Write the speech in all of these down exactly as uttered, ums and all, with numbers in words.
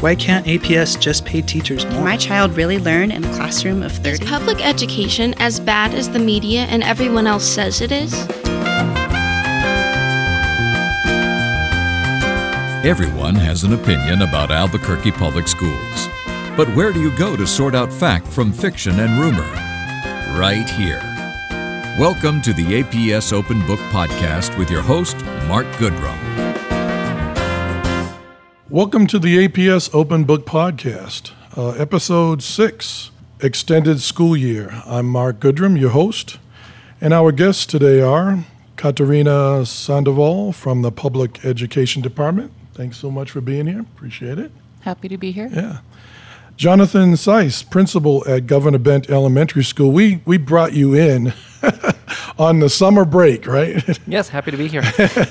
Why can't A P S just pay teachers more? Can my child really learn in a classroom of thirty? Is public education as bad as the media and everyone else says it is? Everyone has an opinion about Albuquerque Public Schools. But where do you go to sort out fact from fiction and rumor? Right here. Welcome to the A P S Open Book Podcast with your host, Mark Goodrum. Welcome to the A P S Open Book Podcast, uh, Episode six, Extended School Year. I'm Mark Goodrum, your host, and our guests today are Katerina Sandoval from the Public Education Department. Thanks so much for being here. Appreciate it. Happy to be here. Yeah. Jonathan Seiss, principal at Governor Bent Elementary School. We we brought you in on the summer break, right? Yes, happy to be here.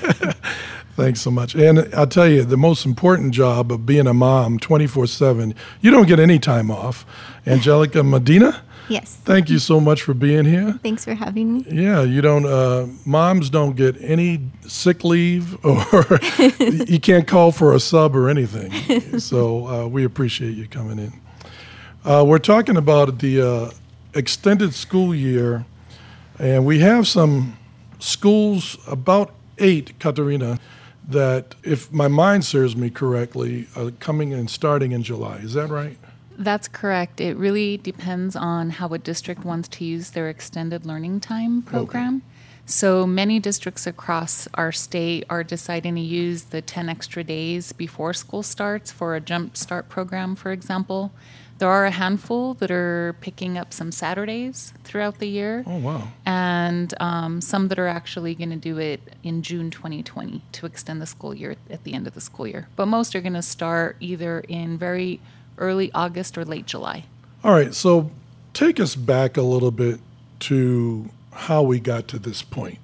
Thanks so much. And I'll tell you, the most important job of being a mom twenty-four seven, you don't get any time off. Angelica Medina? Yes. Thank you so much for being here. Thanks for having me. Yeah, you don't, uh, moms don't get any sick leave or you can't call for a sub or anything. So uh, we appreciate you coming in. Uh, we're talking about the uh, extended school year, and we have some schools, about eight, Katerina, that, if my mind serves me correctly, are coming and starting in July. Is that right? That's correct. It really depends on how a district wants to use their extended learning time program. Okay. So many districts across our state are deciding to use the ten extra days before school starts for a jump start program, for example. There are a handful that are picking up some Saturdays throughout the year. Oh, wow. And um, some that are actually going to do it in June twenty twenty to extend the school year at the end of the school year. But most are going to start either in very early August or late July. All right, so take us back a little bit to how we got to this point.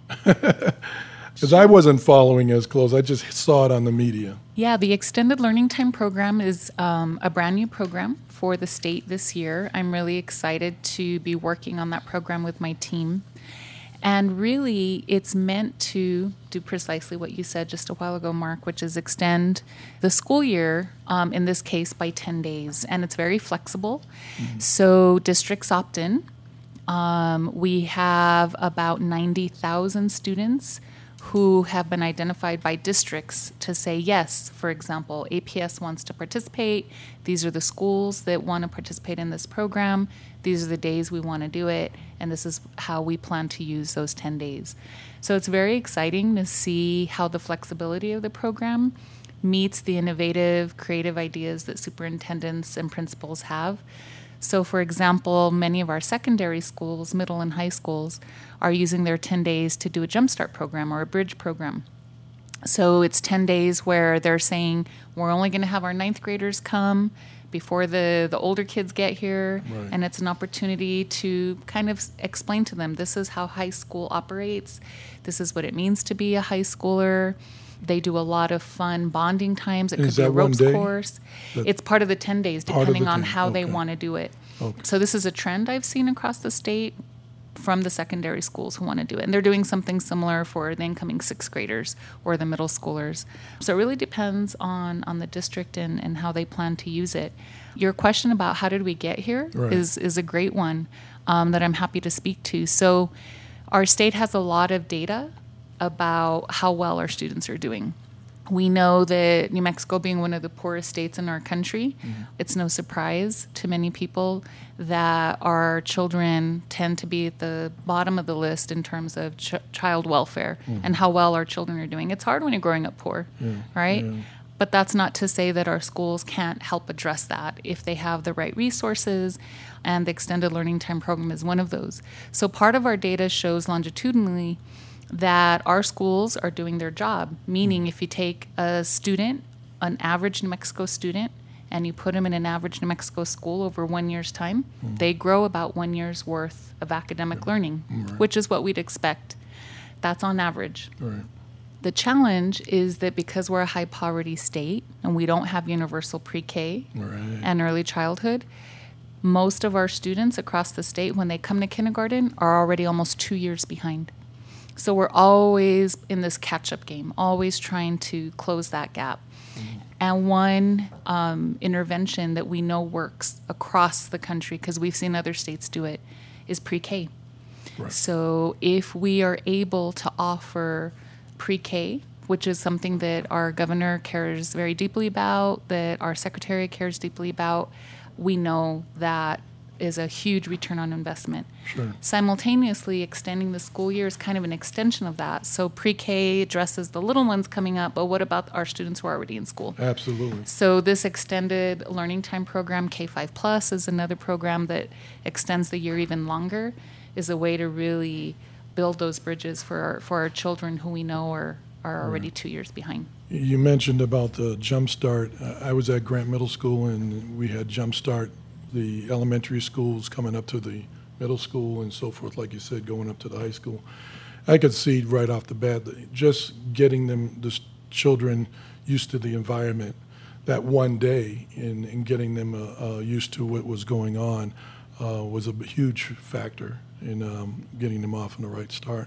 Because I wasn't following as close. I just saw it on the media. Yeah, the Extended Learning Time Program is um, a brand new program for the state this year. I'm really excited to be working on that program with my team. And really, it's meant to do precisely what you said just a while ago, Mark, which is extend the school year, um, in this case, by ten days. And it's very flexible. Mm-hmm. So districts opt in. Um, we have about ninety thousand students who have been identified by districts to say, yes, for example, A P S wants to participate. These are the schools that want to participate in this program. These are the days we want to do it. And this is how we plan to use those ten days. So it's very exciting to see how the flexibility of the program meets the innovative, creative ideas that superintendents and principals have. So, for example, many of our secondary schools, middle and high schools, are using their ten days to do a Jumpstart program or a bridge program. So it's ten days where they're saying, we're only going to have our ninth graders come before the, the older kids get here. Right. And it's an opportunity to kind of explain to them, this is how high school operates. This is what it means to be a high schooler. They do a lot of fun bonding times. It Is could be a ropes day? course. That it's part of the ten days, depending on ten. how Okay. they want to do it. Okay. So this is a trend I've seen across the state from the secondary schools who want to do it. And they're doing something similar for the incoming sixth graders or the middle schoolers. So it really depends on, on the district and, and how they plan to use it. Your question about how did we get here right. is, is a great one um, that I'm happy to speak to. So our state has a lot of data about how well our students are doing. We know that New Mexico, being one of the poorest states in our country, mm-hmm. it's no surprise to many people that our children tend to be at the bottom of the list in terms of ch- child welfare mm-hmm. and how well our children are doing. It's hard when you're growing up poor, yeah. right? Yeah. But that's not to say that our schools can't help address that if they have the right resources, and the Extended Learning Time Program is one of those. So part of our data shows longitudinally that our schools are doing their job, meaning if you take a student, an average New Mexico student, and you put them in an average New Mexico school over one year's time, mm-hmm. they grow about one year's worth of academic yeah. learning, right. which is what we'd expect. That's on average. Right. The challenge is that because we're a high poverty state and we don't have universal pre-K right. and early childhood, most of our students across the state, when they come to kindergarten, are already almost two years behind. So we're always in this catch-up game, always trying to close that gap. Mm-hmm. And one um, intervention that we know works across the country, because we've seen other states do it, is pre-K. Right. So if we are able to offer pre-K, which is something that our governor cares very deeply about, that our secretary cares deeply about, we know that is a huge return on investment. Sure. Simultaneously, extending the school year is kind of an extension of that. So pre-K addresses the little ones coming up, but what about our students who are already in school? Absolutely. So this extended learning time program, K five Plus, is another program that extends the year even longer, is a way to really build those bridges for our, for our children who we know are, are already two years behind. You mentioned about the Jump Start. Uh, I was at Grant Middle School, and we had Jump Start, the elementary schools coming up to the middle school and so forth, like you said, going up to the high school. I could see right off the bat that just getting them, the children, used to the environment that one day and, and getting them uh, uh, used to what was going on uh, was a huge factor in um, getting them off on the right start.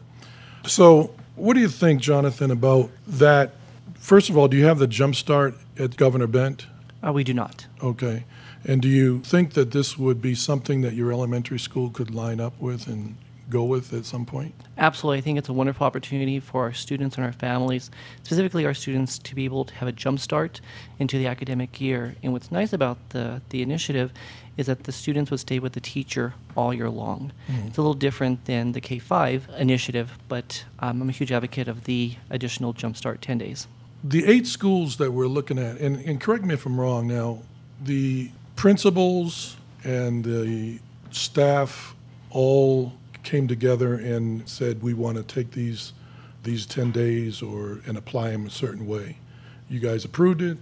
So what do you think, Jonathan, about that? First of all, do you have the Jump Start at Governor Bent? Uh, we do not. Okay. And do you think that this would be something that your elementary school could line up with and go with at some point? Absolutely. I think it's a wonderful opportunity for our students and our families, specifically our students, to be able to have a jump start into the academic year. And what's nice about the, the initiative is that the students would stay with the teacher all year long. Mm-hmm. It's a little different than the K five initiative, but um, I'm a huge advocate of the additional jump start ten days. The eight schools that we're looking at, and, and correct me if I'm wrong now, the principals and the staff all came together and said, we want to take these these ten days or and apply them a certain way. You guys approved it?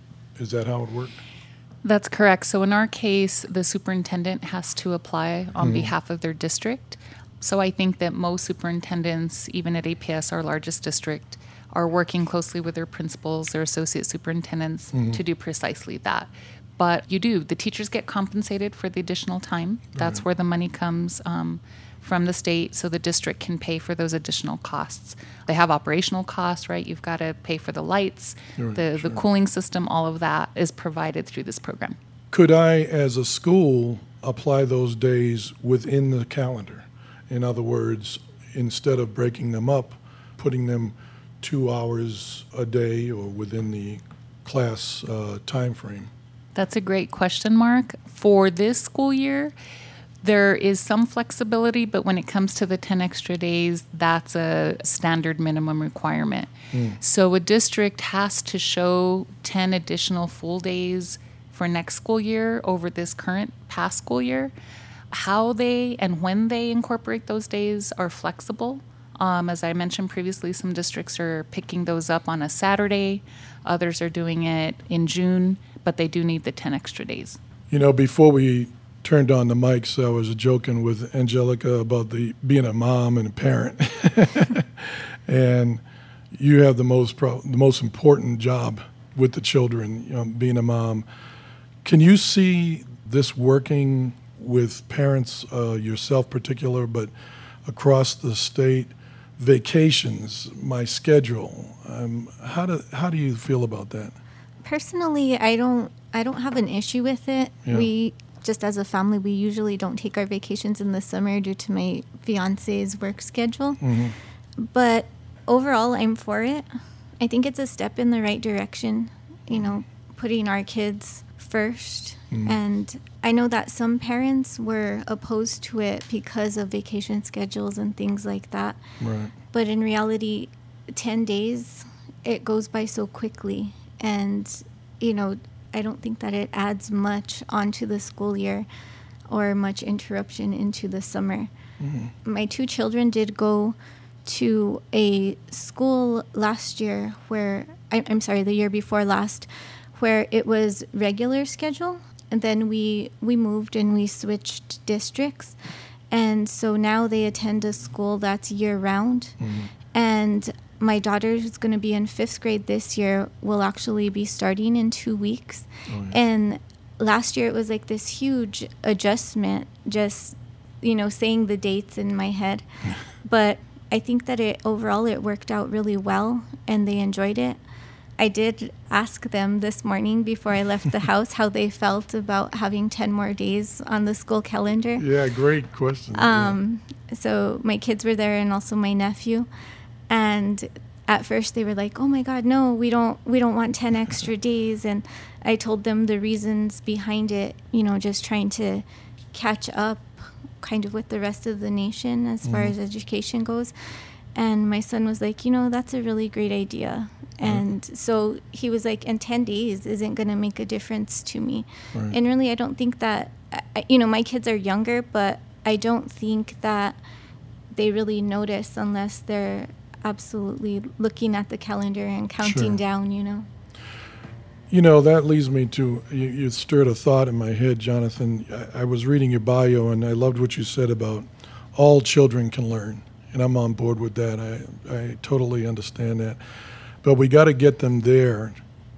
Is that how it worked? That's correct. So in our case, the superintendent has to apply on Mm-hmm. behalf of their district. So I think that most superintendents, even at A P S, our largest district, are working closely with their principals, their associate superintendents, Mm-hmm. to do precisely that. But you do. The teachers get compensated for the additional time. That's Right. where the money comes um, from the state, so the district can pay for those additional costs. They have operational costs, right? You've got to pay for the lights, Sure, the, sure. the cooling system, all of that is provided through this program. Could I, as a school, apply those days within the calendar? In other words, instead of breaking them up, putting them two hours a day or within the class uh, time frame? That's a great question, Mark. For this school year, there is some flexibility, but when it comes to the ten extra days, that's a standard minimum requirement. Mm. So a district has to show ten additional full days for next school year over this current past school year. How they and when they incorporate those days are flexible. Um, as I mentioned previously, some districts are picking those up on a Saturday. Others are doing it in June, but they do need the ten extra days. You know, before we turned on the mics, I was joking with Angelica about the being a mom and a parent. And you have the most pro- the most important job with the children, you know, being a mom. Can you see this working with parents, uh, yourself particular, but across the state? Vacations, my schedule. Um, how do how do you feel about that? Personally, I don't I don't have an issue with it. Yeah. We just as a family, we usually don't take our vacations in the summer due to my fiance's work schedule. Mm-hmm. But overall, I'm for it. I think it's a step in the right direction. You know, putting our kids first. Mm. And I know that some parents were opposed to it because of vacation schedules and things like that. Right. But in reality, ten days, it goes by so quickly. And, you know, I don't think that it adds much onto the school year or much interruption into the summer. Mm-hmm. My two children did go to a school last year where, I, I'm sorry, the year before last, where it was regular schedule. And then we, we moved and we switched districts. And so now they attend a school that's year-round. Mm-hmm. And my daughter, who's going to be in fifth grade this year, will actually be starting in two weeks. Oh, yeah. And last year it was like this huge adjustment, just, you know, saying the dates in my head. But I think that it overall it worked out really well, and they enjoyed it. I did ask them this morning before I left the house how they felt about having ten more days on the school calendar. Yeah, great question. Um, yeah. So my kids were there and also my nephew. And at first they were like, oh my God, no, we don't, we don't want ten extra days. And I told them the reasons behind it, you know, just trying to catch up kind of with the rest of the nation as far Mm-hmm. as education goes. And my son was like, you know, that's a really great idea. And so he was like, and ten days isn't going to make a difference to me. Right. And really, I don't think that, I- you know, my kids are younger, but I don't think that they really notice unless they're absolutely looking at the calendar and counting Sure. down, you know. You know, that leads me to, you, you stirred a thought in my head, Jonathan. I, I was reading your bio, and I loved what you said about all children can learn. And I'm on board with that. I, I totally understand that. But we got to get them there.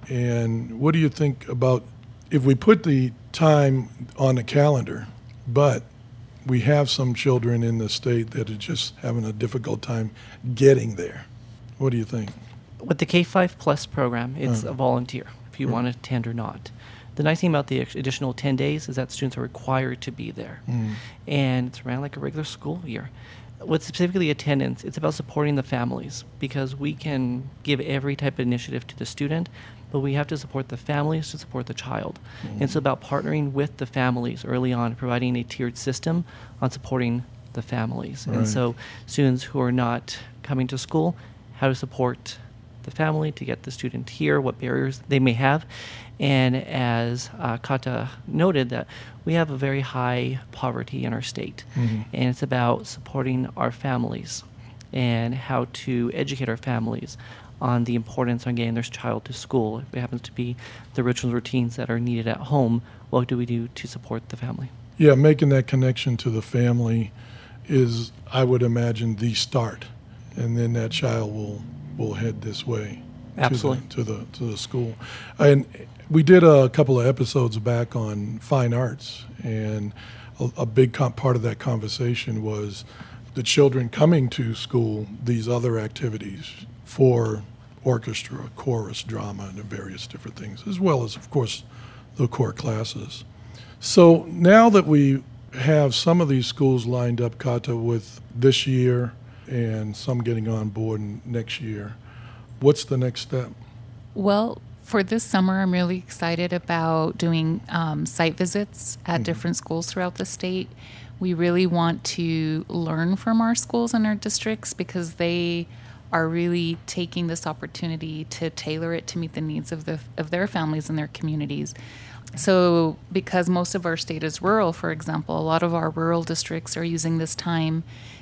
And what do you think about if we put the time on the calendar, but we have some children in the state that are just having a difficult time getting there? What do you think? With the K five Plus program, it's Uh, a volunteer if you want to attend or not. The nice thing about the ex- additional ten days is that students are required to be there. Mm. And it's around like a regular school year. With specifically attendance, it's about supporting the families because we can give every type of initiative to the student, but we have to support the families to support the child. And it's about partnering with the families early on, providing a tiered system on supporting the families. Right. And so students who are not coming to school, how to support the family to get the student here, what barriers they may have. And as uh, Kata noted, that we have a very high poverty in our state. Mm-hmm. And it's about supporting our families and how to educate our families on the importance on getting their child to school. If it happens to be the rituals and routines that are needed at home, what do we do to support the family? Yeah, making that connection to the family is, I would imagine, the start. And then that child will, will head this way. Absolutely. To the, to the to the school. And we did a couple of episodes back on fine arts, and a, a big com- part of that conversation was the children coming to school, these other activities for orchestra, chorus, drama, and various different things, as well as, of course, the core classes. So now that we have some of these schools lined up, Kata, with this year and some getting on board next year, what's the next step? Well, for this summer, I'm really excited about doing um, site visits at different schools throughout the state. We really want to learn from our schools and our districts because they are really taking this opportunity to tailor it to meet the needs of the of their families and their communities. So because most of our state is rural, for example, a lot of our rural districts are using this time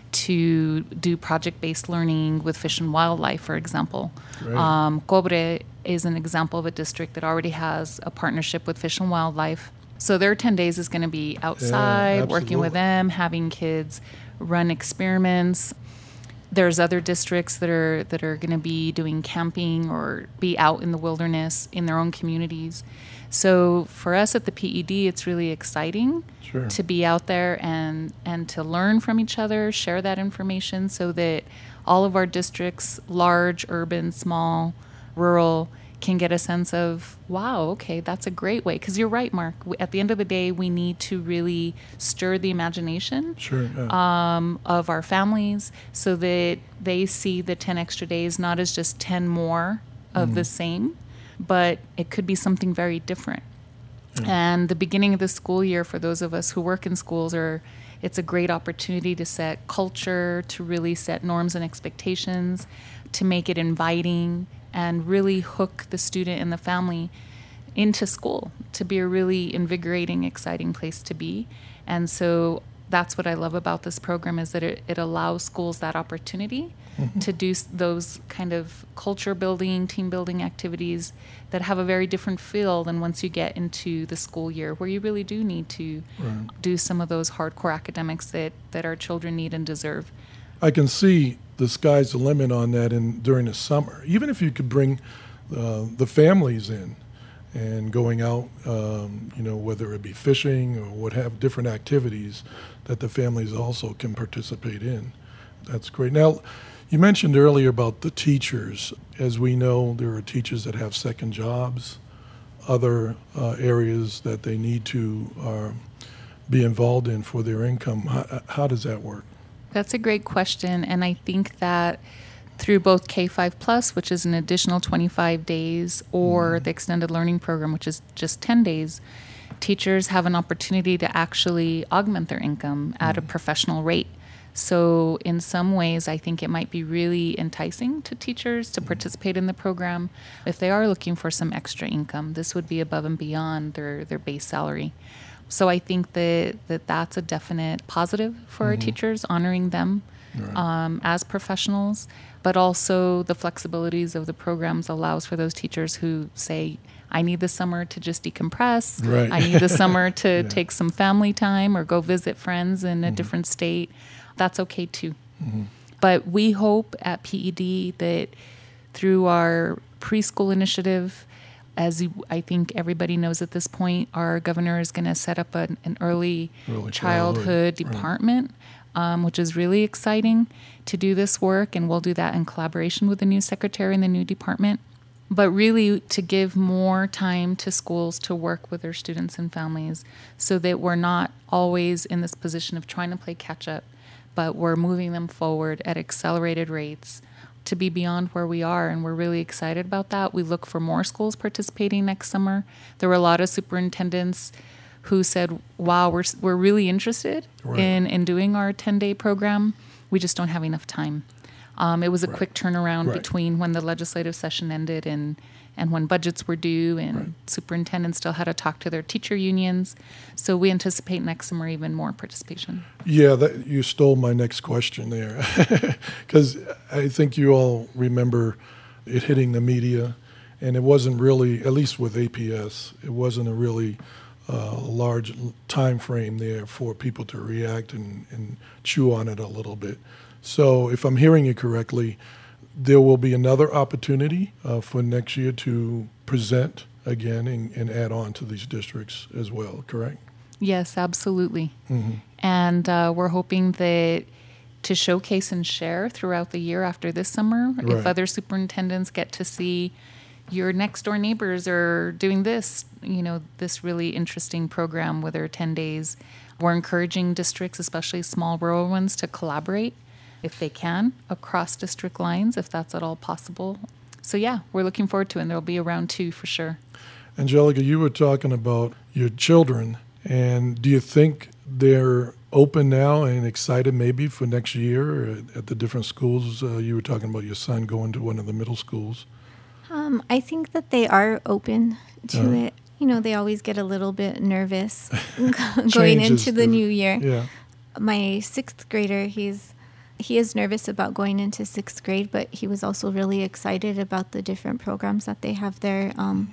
to do project-based learning with fish and wildlife, for example. Great. Um, Cobre is an example of a district that already has a partnership with Fish and Wildlife. So their ten days is going to be outside, working with absolutely. them, having kids run experiments. There's other districts that are that are going to be doing camping or be out in the wilderness in their own communities. So for us at the P E D, it's really exciting Sure. to be out there and and to learn from each other, share that information so that all of our districts, large, urban, small, rural, can get a sense of, wow, okay, that's a great way. Because you're right, Mark. We, at the end of the day, we need to really stir the imagination Sure. Yeah. um, of our families so that they see the ten extra days not as just ten more of the same, but it could be something very different. And the beginning of the school year for those of us who work in schools are it's a great opportunity to set culture, to really set norms and expectations, to make it inviting and really hook the student and the family into school to be a really invigorating, exciting place to be. And so that's what I love about this program is that it, it allows schools that opportunity mm-hmm. to do s- those kind of culture building, team building activities that have a very different feel than once you get into the school year where you really do need to Right. do some of those hardcore academics that, that our children need and deserve. I can see the sky's the limit on that in during the summer. Even if you could bring uh, the families in and going out, um, you know, whether it be fishing or what have different activities that the families also can participate in. That's great. Now, You mentioned earlier about the teachers. As we know, there are teachers that have second jobs, other uh, areas that they need to uh, be involved in for their income. How, how does that work? That's a great question, and I think that through both K five Plus, which is an additional twenty-five days, or mm. the Extended Learning Program, which is just ten days, teachers have an opportunity to actually augment their income at mm. a professional rate. So in some ways, I think it might be really enticing to teachers to participate in the program. If they are looking for some extra income, this would be above and beyond their, their base salary. So I think that, that that's a definite positive for mm-hmm. our teachers, honoring them right. um, as professionals, but also the flexibilities of the programs allows for those teachers who say, I need the summer to just decompress. Right. I need the summer to yeah. take some family time or go visit friends in a mm-hmm. different state. That's okay too. Mm-hmm. But we hope at P E D that through our preschool initiative, as I think everybody knows at this point, our governor is going to set up an, an early, early childhood, childhood department, right. um, which is really exciting to do this work. And we'll do that in collaboration with the new secretary and the new department. But really to give more time to schools to work with their students and families so that we're not always in this position of trying to play catch up, but we're moving them forward at accelerated rates to be beyond where we are, and we're really excited about that. We look for more schools participating next summer. There were a lot of superintendents who said, wow, we're we're really interested right. in, in doing our ten-day program. We just don't have enough time. Um, it was a right. quick turnaround right. between when the legislative session ended and and when budgets were due, and right. superintendents still had to talk to their teacher unions. So we anticipate next summer even more participation. Yeah, that, you stole my next question there, because I think you all remember it hitting the media, and it wasn't really, at least with A P S, it wasn't a really uh, large time frame there for people to react and, and chew on it a little bit. So if I'm hearing you correctly, there will be another opportunity uh, for next year to present again and, and add on to these districts as well, correct? Yes, absolutely. Mm-hmm. And uh, we're hoping that to showcase and share throughout the year after this summer, right. if other superintendents get to see your next door neighbors are doing this, you know, this really interesting program with their ten days. We're encouraging districts, especially small rural ones, to collaborate if they can, across district lines, if that's at all possible. So yeah, we're looking forward to it, and there'll be a round two for sure. Angelica, you were talking about your children, and do you think they're open now and excited maybe for next year at the different schools? Uh, you were talking about your son going to one of the middle schools. Um, I think that they are open to uh, it. You know, they always get a little bit nervous going into the, the new year. Yeah. My sixth grader, he's He is nervous about going into sixth grade, but he was also really excited about the different programs that they have there. Um,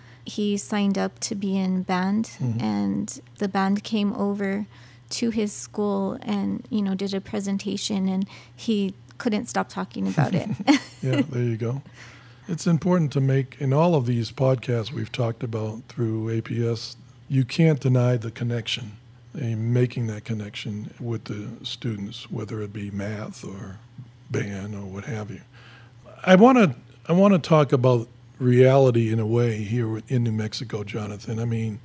he signed up to be in band, mm-hmm. and the band came over to his school and, you know, did a presentation, and he couldn't stop talking about it. Yeah, there you go. It's important to make, in all of these podcasts we've talked about through A P S, you can't deny the connection. Making that connection with the students, whether it be math or band or what have you. I want to I want to talk about reality in a way here in New Mexico, Jonathan. I mean,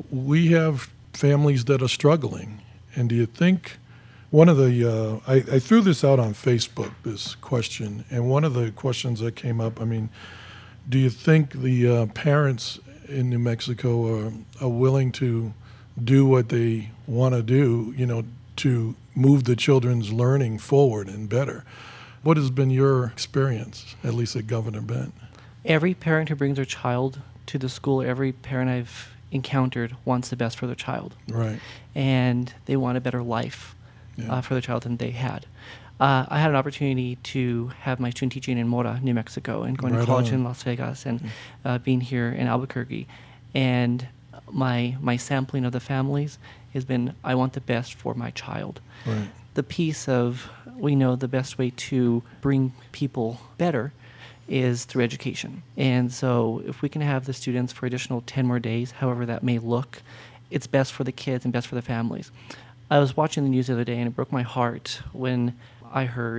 we have families that are struggling, and do you think one of the uh, I, I threw this out on Facebook, this question, and one of the questions that came up, I mean, do you think the uh, parents in New Mexico are, are willing to do what they want to do, you know, to move the children's learning forward and better? What has been your experience, at least at Governor Bent? Every parent who brings their child to the school, every parent I've encountered wants the best for their child. Right. And they want a better life yeah. uh, for their child than they had. Uh, I had an opportunity to have my student teaching in Mora, New Mexico, and going right to college on. in Las Vegas, and yeah. uh, being here in Albuquerque. And my my sampling of the families has been, I want the best for my child. Right. The piece of, we know the best way to bring people better is through education. And so if we can have the students for additional ten more days, however that may look, it's best for the kids and best for the families. I was watching the news the other day, and it broke my heart when I heard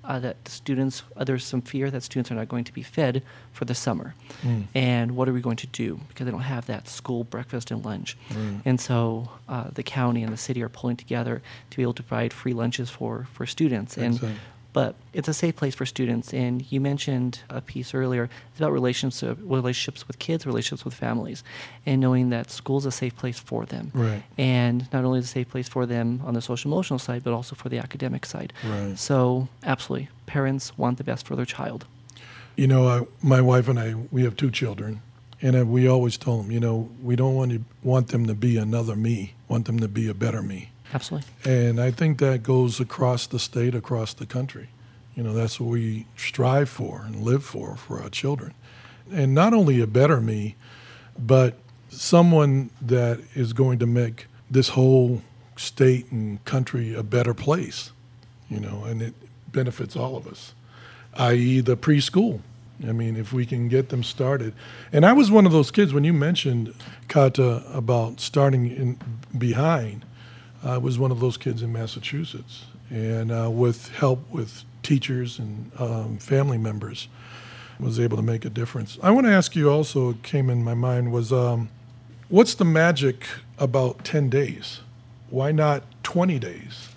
uh, that students, uh, there's some fear that students are not going to be fed for the summer. Mm. And what are we going to do? Because they don't have that school breakfast and lunch. Mm. And so uh, the county and the city are pulling together to be able to provide free lunches for, for students. And Exactly. But it's a safe place for students. And you mentioned a piece earlier. It's about relationships, relationships with kids, relationships with families, and knowing that school is a safe place for them. Right. And not only is it a safe place for them on the social emotional side, but also for the academic side. Right. So absolutely, parents want the best for their child. You know, I, my wife and I, we have two children, and uh, we always tell them, you know, we don't want to want them to be another me, want them to be a better me. Absolutely. And I think that goes across the state, across the country. You know, that's what we strive for and live for, for our children. And not only a better me, but someone that is going to make this whole state and country a better place, you know, and it benefits all of us, that is the preschool. I mean, if we can get them started. And I was one of those kids, when you mentioned, Kata, about starting in behind, I was one of those kids in Massachusetts, and uh, with help with teachers and um, family members, was able to make a difference. I want to ask you also, it came in my mind, was um, what's the magic about ten days? Why not twenty days?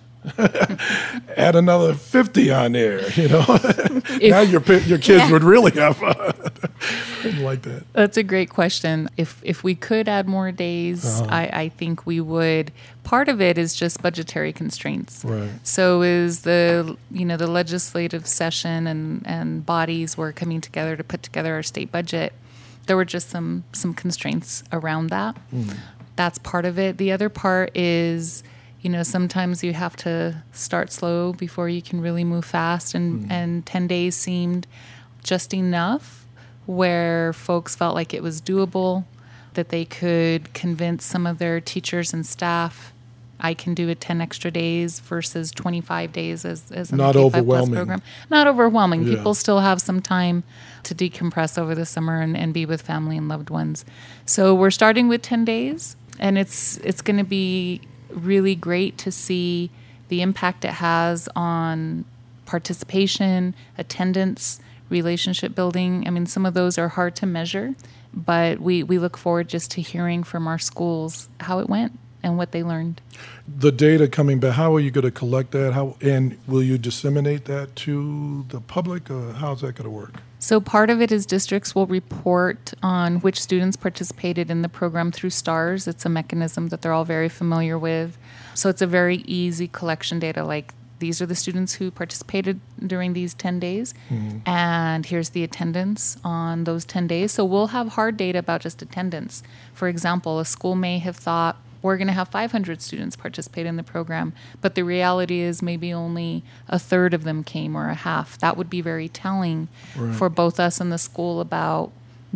Add another fifty on there, you know. Now your pi- your kids Yeah. would really have fun. Like that. That's a great question. If if we could add more days, Uh-huh. I, I think we would. Part of it is just budgetary constraints. Right. So is the you know the legislative session and, and bodies were coming together to put together our state budget. There were just some some constraints around that. Mm. That's part of it. The other part is, you know, sometimes you have to start slow before you can really move fast, and, Mm. and ten days seemed just enough where folks felt like it was doable, that they could convince some of their teachers and staff, I can do it ten extra days versus twenty-five days as, as an Not K five plus overwhelming. program. Not overwhelming. Yeah. People still have some time to decompress over the summer and, and be with family and loved ones. So we're starting with ten days, and it's it's going to be really great to see the impact it has on participation, attendance, relationship building. I mean, some of those are hard to measure, but we, we look forward just to hearing from our schools how it went and what they learned. The data coming back, how are you going to collect that? How and will you disseminate that to the public, or how's that going to work? So part of it is districts will report on which students participated in the program through STARS. It's a mechanism that they're all very familiar with. So it's a very easy collection data, like these are the students who participated during these ten days, Mhm. and here's the attendance on those ten days. So we'll have hard data about just attendance. For example, a school may have thought, we're going to have five hundred students participate in the program, but the reality is maybe only a third of them came, or a half. That would be very telling Right. for both us and the school about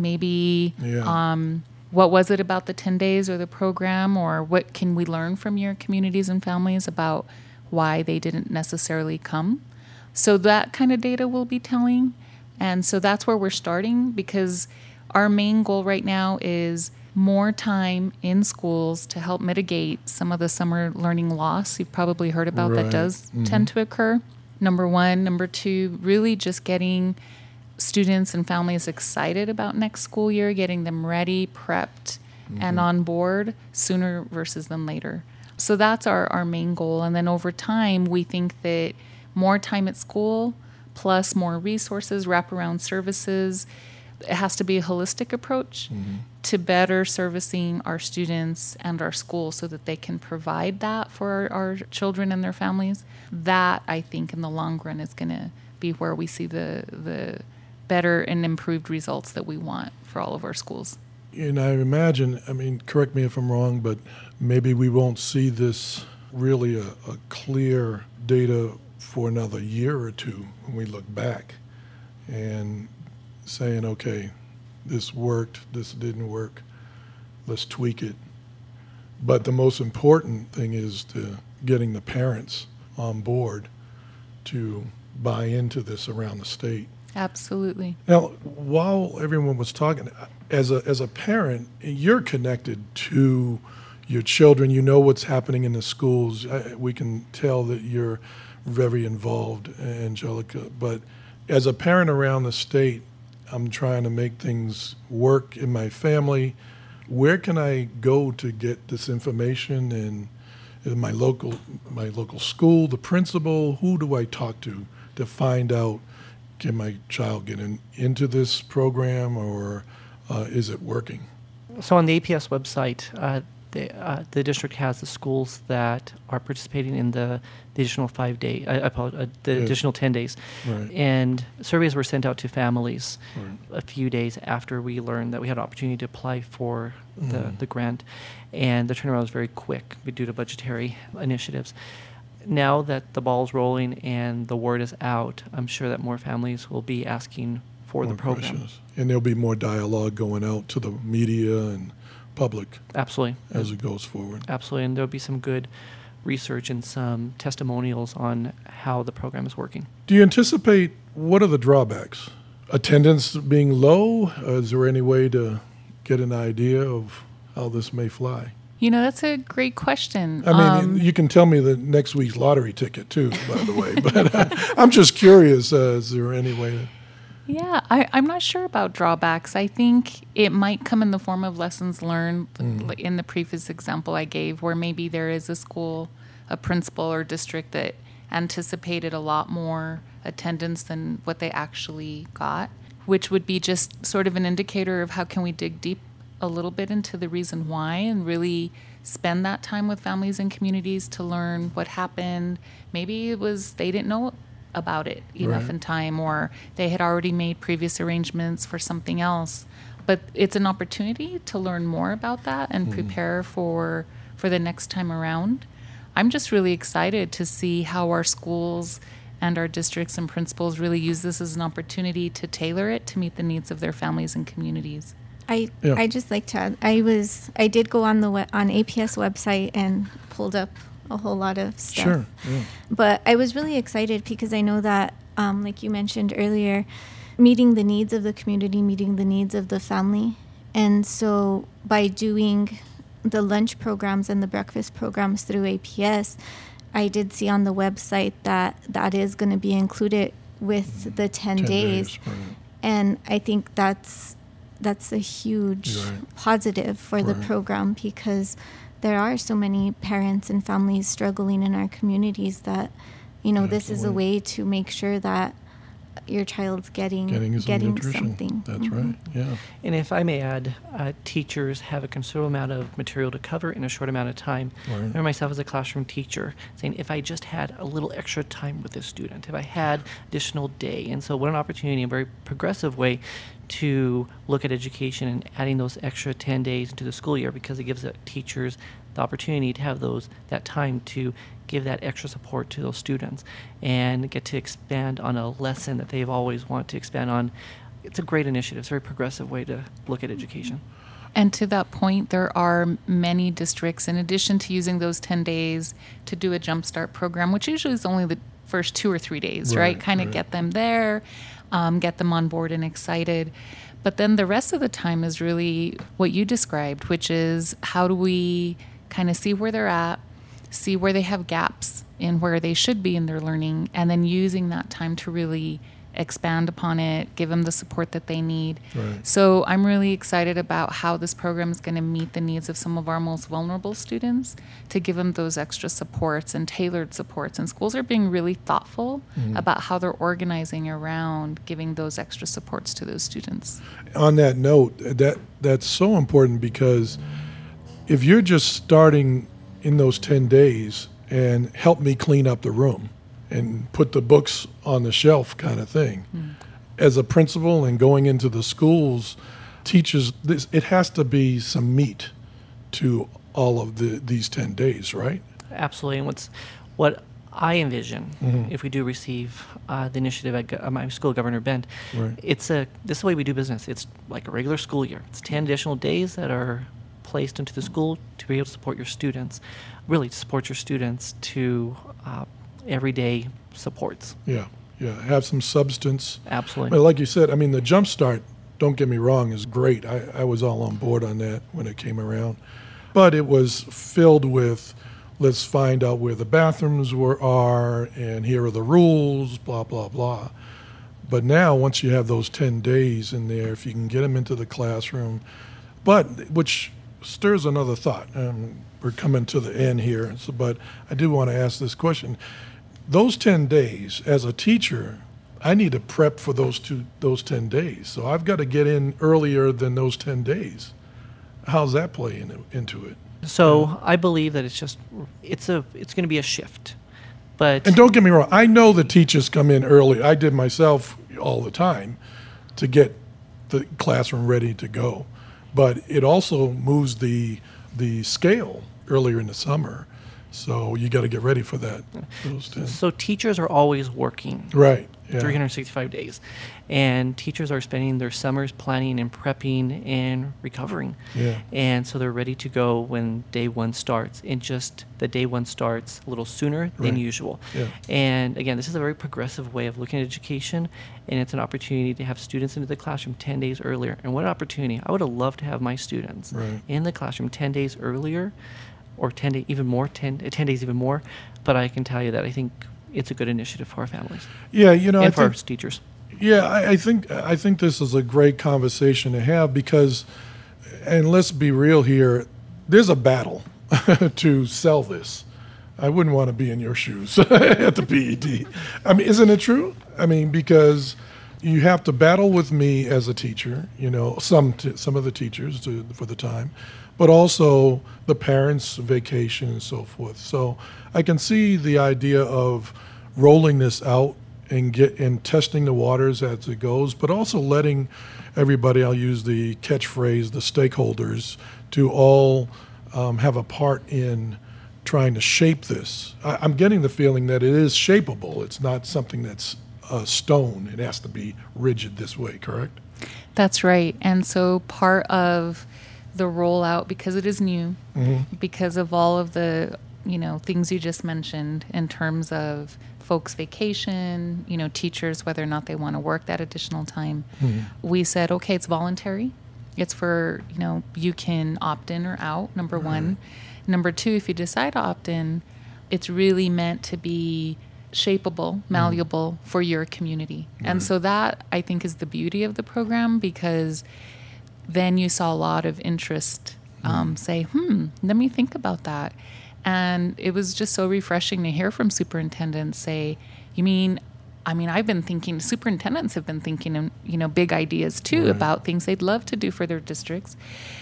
maybe Yeah. um, what was it about the ten days or the program, or what can we learn from your communities and families about why they didn't necessarily come. So that kind of data will be telling. And so that's where we're starting, because our main goal right now is more time in schools to help mitigate some of the summer learning loss you've probably heard about Right. that does Mhm. tend to occur. Number one. Number two, really just getting students and families excited about next school year, getting them ready, prepped, and on board sooner versus than later. So that's our, our main goal. And then over time, we think that more time at school plus more resources, wraparound services, it has to be a holistic approach to better servicing our students and our schools so that they can provide that for our, our children and their families. That, I think, in the long run is going to be where we see the the better and improved results that we want for all of our schools. And I imagine, I mean, correct me if I'm wrong, but maybe we won't see this really a, a clear data for another year or two when we look back and saying, okay, this worked, this didn't work, let's tweak it. But the most important thing is to getting the parents on board to buy into this around the state. Absolutely. Now, while everyone was talking, as a as a parent, you're connected to your children. You know what's happening in the schools. I, we can tell that you're very involved, Angelica. But as a parent around the state, I'm trying to make things work in my family. Where can I go to get this information? And in my local, my local school, the principal, who do I talk to to find out, can my child get in, into this program, or uh, is it working? So on the A P S website, uh, the, uh, the district has the schools that are participating in the, the additional five day, I apologize, uh, the Yeah. additional ten days. Right. And surveys were sent out to families Right. a few days after we learned that we had an opportunity to apply for the, Mm. the grant. And the turnaround was very quick due to budgetary initiatives. Now that the ball's rolling and the word is out, I'm sure that more families will be asking for the More program. questions. And there'll be more dialogue going out to the media and public Absolutely. as it goes forward. Absolutely, and there'll be some good research and some testimonials on how the program is working. Do you anticipate, what are the drawbacks? Attendance being low? Uh, is there any way to get an idea of how this may fly? You know, that's a great question. I mean, Um, you can tell me the next week's lottery ticket too, by the way, but uh, I'm just curious, uh, is there any way to... Yeah, I, I'm not sure about drawbacks. I think it might come in the form of lessons learned, like in the previous example I gave, where maybe there is a school, a principal or district that anticipated a lot more attendance than what they actually got, which would be just sort of an indicator of how can we dig deep a little bit into the reason why and really spend that time with families and communities to learn what happened. Maybe it was they didn't know about it enough Right. in time, or they had already made previous arrangements for something else. But it's an opportunity to learn more about that and prepare for for the next time around. I'm just really excited to see how our schools and our districts and principals really use this as an opportunity to tailor it to meet the needs of their families and communities. I Yeah. I just like to add, I was I did go on the we- on A P S website and pulled up a whole lot of stuff. Sure, yeah. But I was really excited because I know that, um, like you mentioned earlier, meeting the needs of the community, meeting the needs of the family, and so by doing the lunch programs and the breakfast programs through A P S, I did see on the website that that is going to be included with the ten, ten days. days, right. And I think that's that's a huge Right. positive for the Right. program, because there are so many parents and families struggling in our communities that, you know, this is a Absolutely. way to make sure that your child's getting Getting some getting nutrition. something. That's Mhm. right, yeah. And if I may add, uh, teachers have a considerable amount of material to cover in a short amount of time. Right. I remember myself as a classroom teacher saying, if I just had a little extra time with this student, if I had additional day. And so what an opportunity, a very progressive way to look at education and adding those extra ten days into the school year, because it gives the teachers the opportunity to have those that time to give that extra support to those students and get to expand on a lesson that they've always wanted to expand on. It's a great initiative. It's a very progressive way to look at education. And to that point, there are many districts, in addition to using those ten days to do a Jumpstart program, which usually is only the first two or three days, right? Right, Kind of right. get them there, um, get them on board and excited. But then the rest of the time is really what you described, which is how do we kind of see where they're at, see where they have gaps in where they should be in their learning, and then using that time to really expand upon it, give them the support that they need. Right. So I'm really excited about how this program is going to meet the needs of some of our most vulnerable students, to give them those extra supports and tailored supports. And schools are being really thoughtful about how they're organizing around giving those extra supports to those students. On that note, that that's so important, because if you're just starting in those ten days and help me clean up the room and put the books on the shelf kind of thing, as a principal and going into the schools, teachers, this, it has to be some meat to all of the these ten days, right? Absolutely. And what's what I envision, if we do receive uh, the initiative at go- uh, my school, Governor Bent, Right. it's a this is the way we do business. It's like a regular school year. It's ten additional days that are placed into the school to be able to support your students, really to support your students to uh, everyday supports. Yeah, yeah, have some substance. Absolutely. But like you said, I mean, the Jump Start, don't get me wrong, is great. I, I was all on board on that when it came around. But it was filled with let's find out where the bathrooms were, are, and here are the rules, blah, blah, blah. But now, once you have those ten days in there, if you can get them into the classroom, but which stirs another thought. Um, we're coming to the end here, so, but I do want to ask this question. Those ten days, as a teacher, I need to prep for those two, those ten days. So I've got to get in earlier than those ten days. How's that play in, into it? So I believe that it's just it's a it's going to be a shift, but And don't get me wrong, I know the teachers come in early. I did myself all the time to get the classroom ready to go. But it also moves the the scale earlier in the summer. So you got to get ready for that. Those ten. so teachers are always working. Right. Yeah. three hundred sixty-five days. And teachers are spending their summers planning and prepping and recovering. Yeah. And so they're ready to go when day one starts. And just the day one starts a little sooner than Right. usual. Yeah. And again, this is a very progressive way of looking at education. And it's an opportunity to have students into the classroom ten days earlier. And what an opportunity. I would have loved to have my students Right. in the classroom ten days earlier, or ten days, even more, ten, ten days even more. But I can tell you that I think it's a good initiative for our families Yeah, you know, and I for our think, teachers. yeah, I, I think I think this is a great conversation to have because, and let's be real here, there's a battle to sell this. I wouldn't want to be in your shoes at the P E D. I mean, isn't it true? I mean, because you have to battle with me as a teacher, you know, some t- some of the teachers to, for the time, but also the parents' vacation and so forth. So I can see the idea of rolling this out and get and testing the waters as it goes, but also letting everybody, I'll use the catchphrase, the stakeholders, to all um, have a part in trying to shape this. I, I'm getting the feeling that it is shapeable. It's not something that's a stone. It has to be rigid this way, correct? That's right. And so part of the rollout, because it is new, Mm-hmm. because of all of the, you know, things you just mentioned in terms of folks' vacation, you know, teachers, whether or not they want to work that additional time, Mm-hmm. we said, okay, it's voluntary. It's for, you know, you can opt in or out, number one. Number two, if you decide to opt in, it's really meant to be shapeable, malleable for your community. And so that, I think, is the beauty of the program, because then you saw a lot of interest um, say, hmm, let me think about that. And it was just so refreshing to hear from superintendents say, you mean, I mean, I've been thinking, superintendents have been thinking, you know, big ideas too Right. about things they'd love to do for their districts.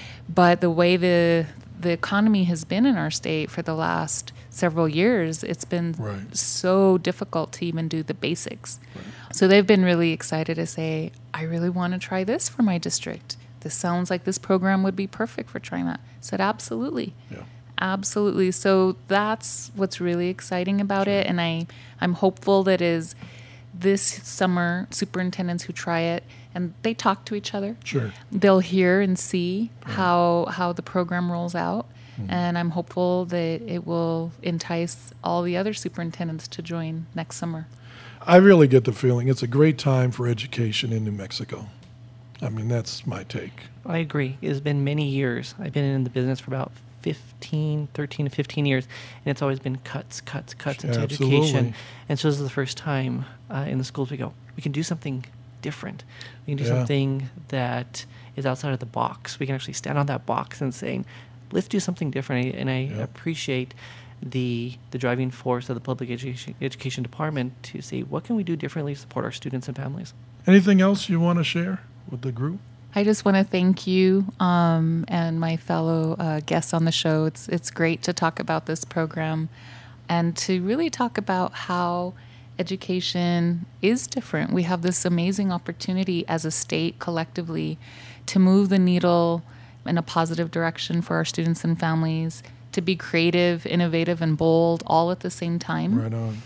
But the way the the economy has been in our state for the last several years, it's been Right. so difficult to even do the basics. So they've been really excited to say, I really want to try this for my district. This sounds like this program would be perfect for trying that. I said, absolutely. Yeah. Absolutely. So that's what's really exciting about it. And I, I'm hopeful that is this summer, superintendents who try it, and they talk to each other. Sure. They'll hear and see how how the program rolls out. And I'm hopeful that it will entice all the other superintendents to join next summer. I really get the feeling it's a great time for education in New Mexico. I mean, that's my take. I agree. It has been many years. I've been in the business for about fifteen, thirteen to fifteen years, and it's always been cuts, cuts, cuts into Absolutely. education. And so this is the first time uh, in the schools we go, we can do something different. We can do Yeah. something that is outside of the box. We can actually stand on that box and saying, let's do something different. And I Yeah. appreciate the the driving force of the public education, education department to say, what can we do differently to support our students and families? Anything else you want to share with the group? I just want to thank you um, and my fellow uh, guests on the show. It's it's great to talk about this program and to really talk about how education is different. We have this amazing opportunity as a state collectively to move the needle in a positive direction for our students and families, to be creative, innovative, and bold all at the same time. Right on.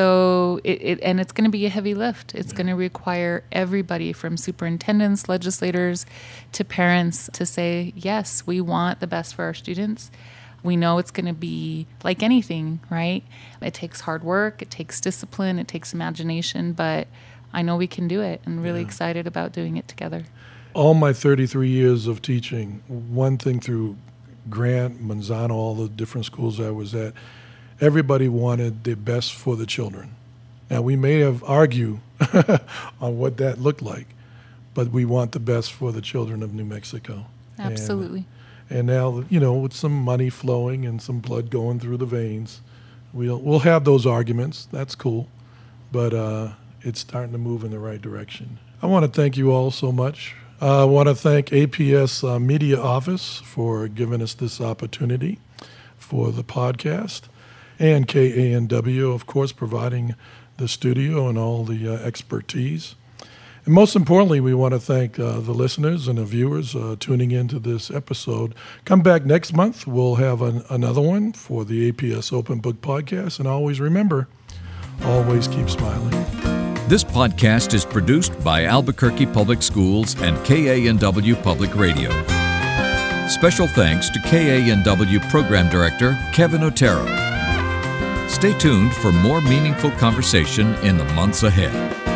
So it, it and it's going to be a heavy lift. It's going to require everybody from superintendents, legislators, to parents to say, yes, we want the best for our students. We know it's going to be like anything, right? It takes hard work, it takes discipline, it takes imagination, but I know we can do it, and really Yeah. excited about doing it together. All my thirty-three years of teaching, one thing through Grant, Manzano, all the different schools I was at, everybody wanted the best for the children. Now, we may have argued on what that looked like, but we want the best for the children of New Mexico. Absolutely. And, and now, you know, with some money flowing and some blood going through the veins, we'll we'll have those arguments. That's cool. But uh, it's starting to move in the right direction. I want to thank you all so much. Uh, I want to thank A P S uh, Media Office for giving us this opportunity for the podcast, and K A N W, of course, providing the studio and all the uh, expertise. And most importantly, we want to thank uh, the listeners and the viewers uh, tuning into this episode. Come back next month. We'll have an, another one for the A P S Open Book Podcast. And always remember, always keep smiling. This podcast is produced by Albuquerque Public Schools and K A N W Public Radio. Special thanks to K A N W Program Director Kevin Otero. Stay tuned for more meaningful conversation in the months ahead.